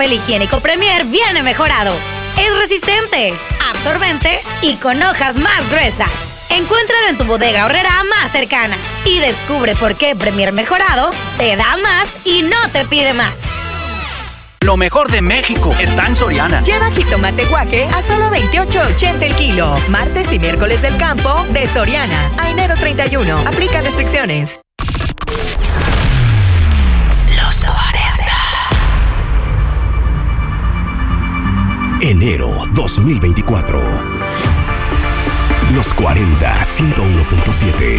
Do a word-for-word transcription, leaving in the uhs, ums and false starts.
El higiénico Premier viene mejorado. Es resistente, absorbente y con hojas más gruesas. Encuéntralo en tu bodega horrera más cercana y descubre por qué Premier mejorado te da más y no te pide más. Lo mejor de México está en Soriana. Lleva jitomate guaje a solo veintiocho ochenta el kilo. Martes y miércoles del campo de Soriana a enero treinta y uno. Aplica restricciones. Los cuarenta. Enero dos mil veinticuatro. Los cuarenta, ciento uno punto siete.